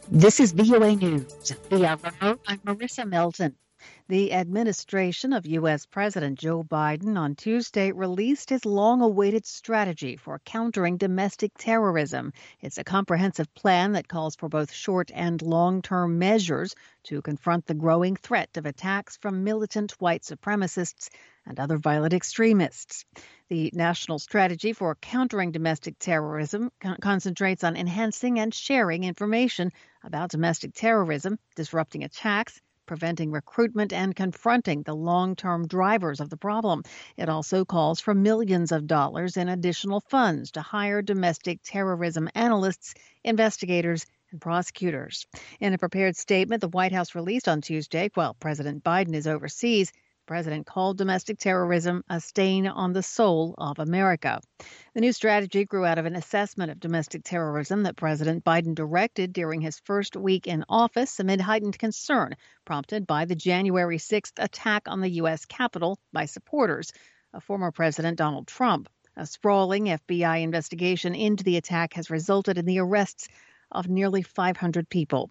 This is VOA News. Via remote, I'm Marissa Melton. The administration of U.S. President Joe Biden on Tuesday released his long-awaited strategy for countering domestic terrorism. It's a comprehensive plan that calls for both short and long-term measures to confront the growing threat of attacks from militant white supremacists and other violent extremists. The national strategy for countering domestic terrorism concentrates on enhancing and sharing information about domestic terrorism, disrupting attacks, preventing recruitment, and confronting the long-term drivers of the problem. It also calls for millions of dollars in additional funds to hire domestic terrorism analysts, investigators, and prosecutors. In a prepared statement the White House released on Tuesday while President Biden is overseas, the president called domestic terrorism a stain on the soul of America. The new strategy grew out of an assessment of domestic terrorism that President Biden directed during his first week in office amid heightened concern prompted by the January 6th attack on the U.S. Capitol by supporters of former President Donald Trump. A sprawling FBI investigation into the attack has resulted in the arrests of nearly 500 people.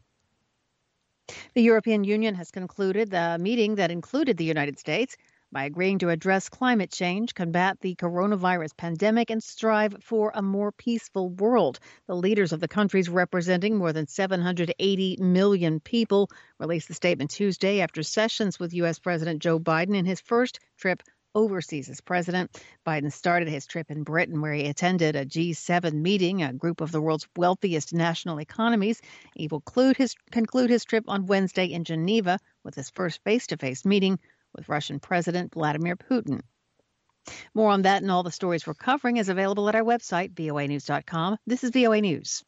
The European Union has concluded the meeting that included the United States by agreeing to address climate change, combat the coronavirus pandemic, and strive for a more peaceful world. The leaders of the countries representing more than 780 million people released the statement Tuesday after sessions with U.S. President Joe Biden in his first trip overseas as president. Biden started his trip in Britain, where he attended a G7 meeting, a group of the world's wealthiest national economies. He will conclude his trip on Wednesday in Geneva with his first face-to-face meeting with Russian President Vladimir Putin. More on that and all the stories we're covering is available at our website, voanews.com. This is VOA News.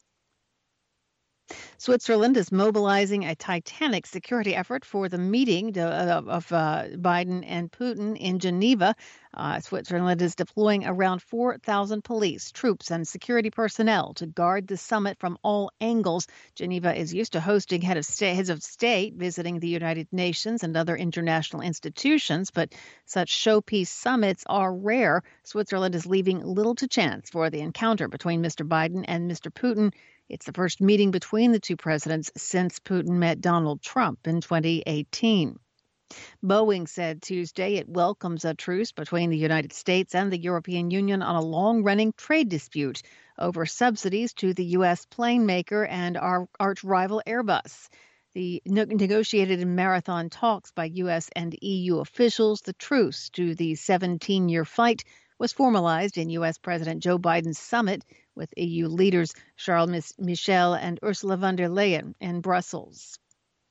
Switzerland is mobilizing a titanic security effort for the meeting of Biden and Putin in Geneva. Switzerland is deploying around 4,000 police, troops, and security personnel to guard the summit from all angles. Geneva is used to hosting heads of state visiting the United Nations and other international institutions, but such showpiece summits are rare. Switzerland is leaving little to chance for the encounter between Mr. Biden and Mr. Putin. It's the first meeting between the two presidents since Putin met Donald Trump in 2018. Boeing said Tuesday it welcomes a truce between the United States and the European Union on a long-running trade dispute over subsidies to the U.S. plane maker and our arch-rival Airbus. The negotiated in marathon talks by U.S. and EU officials, the truce to the 17-year fight was formalized in U.S. President Joe Biden's summit with EU leaders Charles Michel and Ursula von der Leyen in Brussels.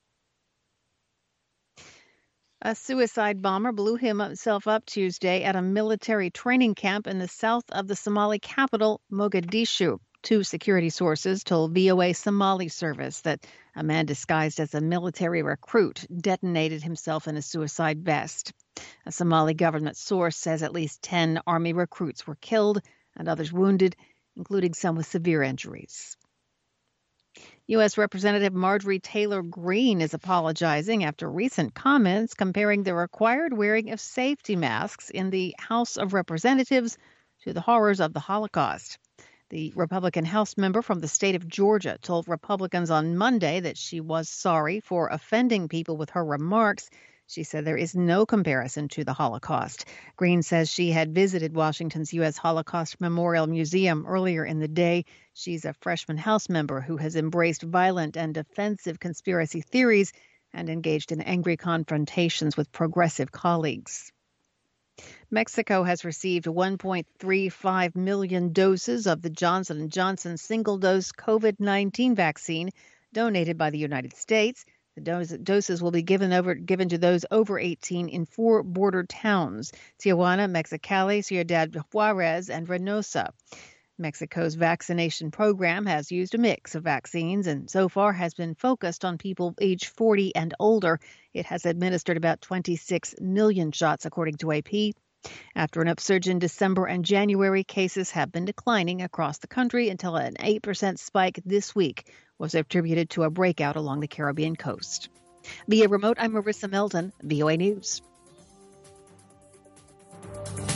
A suicide bomber blew himself up Tuesday at a military training camp in the south of the Somali capital, Mogadishu. Two security sources told VOA Somali service that a man disguised as a military recruit detonated himself in a suicide vest. A Somali government source says at least 10 Army recruits were killed and others wounded, including some with severe injuries. U.S. Representative Marjorie Taylor Greene is apologizing after recent comments comparing the required wearing of safety masks in the House of Representatives to the horrors of the Holocaust. The Republican House member from the state of Georgia told Republicans on Monday that she was sorry for offending people with her remarks. She said there is no comparison to the Holocaust. Greene says she had visited Washington's U.S. Holocaust Memorial Museum earlier in the day. She's a freshman House member who has embraced violent and offensive conspiracy theories and engaged in angry confrontations with progressive colleagues. Mexico has received 1.35 million doses of the Johnson & Johnson single-dose COVID-19 vaccine donated by the United States. The doses will be given to those over 18 in 4 border towns: Tijuana, Mexicali, Ciudad Juarez, and Reynosa. Mexico's vaccination program has used a mix of vaccines and so far has been focused on people aged 40 and older. It has administered about 26 million shots, according to AP. After an upsurge in December and January, cases have been declining across the country until an 8% spike this week was attributed to a breakout along the Caribbean coast. Via remote, I'm Marissa Melton, VOA News.